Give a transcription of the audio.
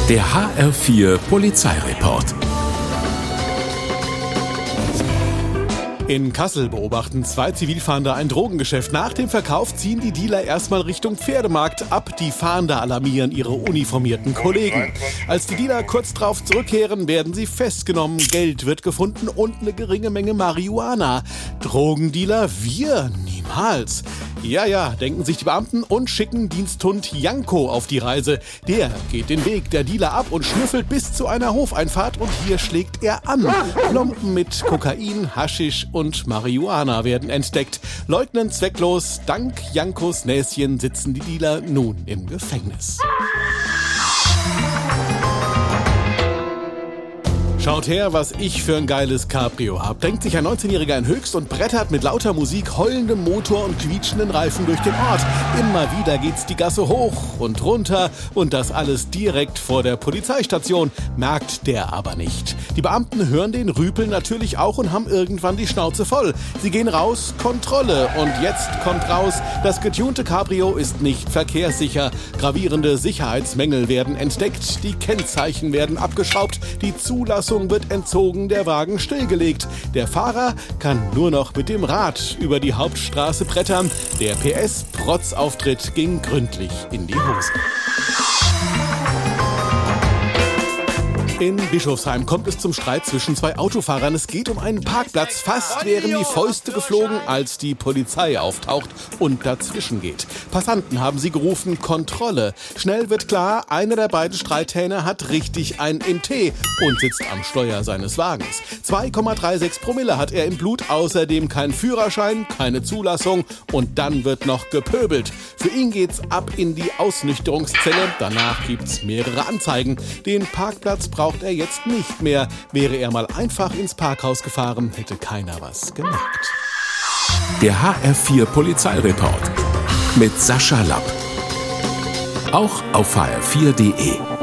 Der HR4 Polizeireport. In Kassel beobachten zwei Zivilfahnder ein Drogengeschäft. Nach dem Verkauf ziehen die Dealer erstmal Richtung Pferdemarkt ab. Die Fahnder alarmieren ihre uniformierten Kollegen. Als die Dealer kurz darauf zurückkehren, werden sie festgenommen. Geld wird gefunden und eine geringe Menge Marihuana. Drogendealer? Wir? Niemals. Ja, denken sich die Beamten und schicken Diensthund Janko auf die Reise. Der geht den Weg der Dealer ab und schnüffelt bis zu einer Hofeinfahrt und hier schlägt er an. Klumpen mit Kokain, Haschisch und Marihuana werden entdeckt. Leugnen zwecklos, dank Jankos Näschen sitzen die Dealer nun im Gefängnis. Schaut her, was ich für ein geiles Cabrio hab, denkt sich ein 19-Jähriger in Höchst und brettert mit lauter Musik, heulendem Motor und quietschenden Reifen durch den Ort. Immer wieder geht's die Gasse hoch und runter und das alles direkt vor der Polizeistation. Merkt der aber nicht. Die Beamten hören den Rüpel natürlich auch und haben irgendwann die Schnauze voll. Sie gehen raus, Kontrolle. Und jetzt kommt raus, das getunte Cabrio ist nicht verkehrssicher. Gravierende Sicherheitsmängel werden entdeckt, die Kennzeichen werden abgeschraubt, die Zulassung wird entzogen, der Wagen stillgelegt. Der Fahrer kann nur noch mit dem Rad über die Hauptstraße brettern. Der PS-Protzauftritt ging gründlich in die Hose. In Bischofsheim kommt es zum Streit zwischen zwei Autofahrern. Es geht um einen Parkplatz. Fast wären die Fäuste geflogen, als die Polizei auftaucht und dazwischen geht. Passanten haben sie gerufen, Kontrolle. Schnell wird klar, einer der beiden Streithähne hat richtig ein MT und sitzt am Steuer seines Wagens. 2,36 Promille hat er im Blut, außerdem kein Führerschein, keine Zulassung und dann wird noch gepöbelt. Für ihn geht's ab in die Ausnüchterungszelle. Danach gibt's mehrere Anzeigen. Den Parkplatz braucht er jetzt nicht mehr. Wäre er mal einfach ins Parkhaus gefahren, hätte keiner was gemerkt. Der HR4 Polizeireport mit Sascha Lapp. Auch auf hr4.de.